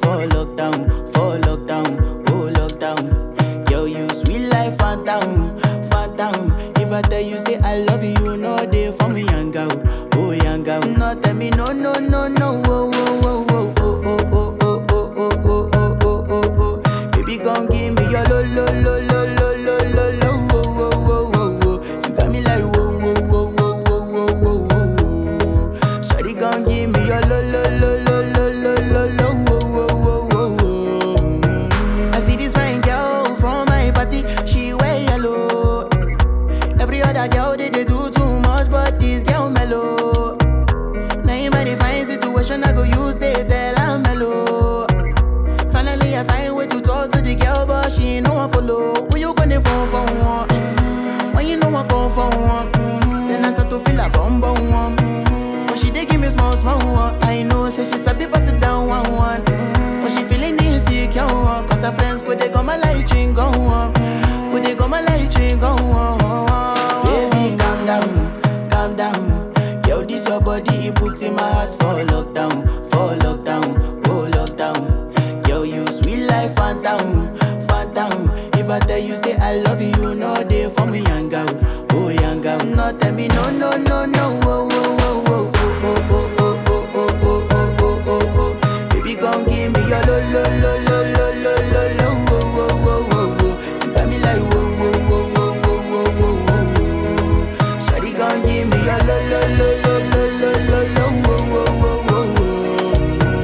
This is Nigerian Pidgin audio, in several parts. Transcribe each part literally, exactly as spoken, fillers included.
for lockdown, for lockdown, oh lockdown. Girl, you sweet life, phantom, phantom. If I tell you say I love you, you know they for me, young girl, oh young girl. No tell me no, no, no, no, oh, oh, oh, oh, oh, oh, oh, oh, oh, oh, oh, oh, oh, oh. Baby, gon' give me your lo, lo, lo, lo, lo, lo, lo, lo, oh, oh, oh, oh, oh. You got me like whoa, whoa, whoa, whoa, whoa, whoa, whoa, whoa. Shawty gon' give me your lo, lo, lo, lo, lo, lo, lo, lo, oh, oh, oh, oh, oh. I see this fine girl from my party, she wear yellow. Every other girl they, they do too much, but this girl mellow. Now in my divine situation, I go use they tell I'm mellow. Finally, I find way to talk to the girl, but she ain't no one follow. Who you gonna phone for one? Mm-hmm. When you know I come for one, mm-hmm. Then I start to feel a bum bum one. Mm-hmm. But she dey give me small small one. I know, say she sabi pass it down one one. Mm-hmm. But she feeling insecure one, cause her friends go they go my light ring go on. Go they go my light ring go on. Baby, calm down, calm down. Yo, this your body, it put in my heart for lockdown, for lockdown, oh lockdown. Yo, you sweet life, phantom, phantom. If I tell you say I love you, you know they for me, young girl, oh young girl. No tell me no, no, no, no, oh, oh, oh, oh, oh, oh, oh, oh, oh, oh, oh, oh, oh, oh. Baby, gon' give me your lo, lo, lo, lo, lo, lo, lo, lo, oh, oh, oh, oh, oh. You got me like whoa, whoa, whoa, whoa, whoa, whoa, whoa, whoa. Shawty gon' give me your lo, lo, lo, lo, lo, lo, lo, lo, oh, oh, oh, oh,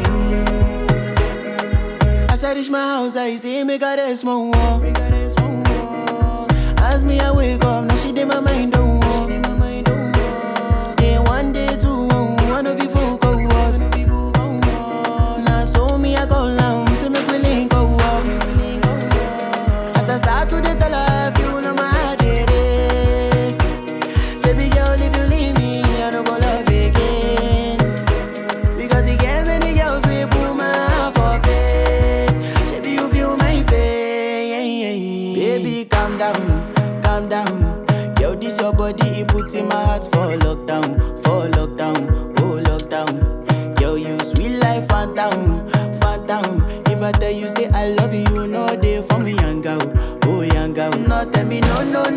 oh. As I reach my house, I see me got a small wall. Me got a small wall. As me I wake up, now she did my mind don't walk. Then one day two, one of you folk go was. Now so me I go down, see me willing go walk. As I start to the tell her, you know my heart it is. Baby girl, if you leave me, I don't go love again. Because you get many girls we put my heart for bed. Baby, you feel my pain. Baby, calm down, calm down. Yo, this your body, it put in my heart for lockdown, for lockdown, oh lockdown. Yo, you sweet life, phantom, phantom. If I tell you say I love you, you know they for me, young girl, oh young girl. No tell me no, no,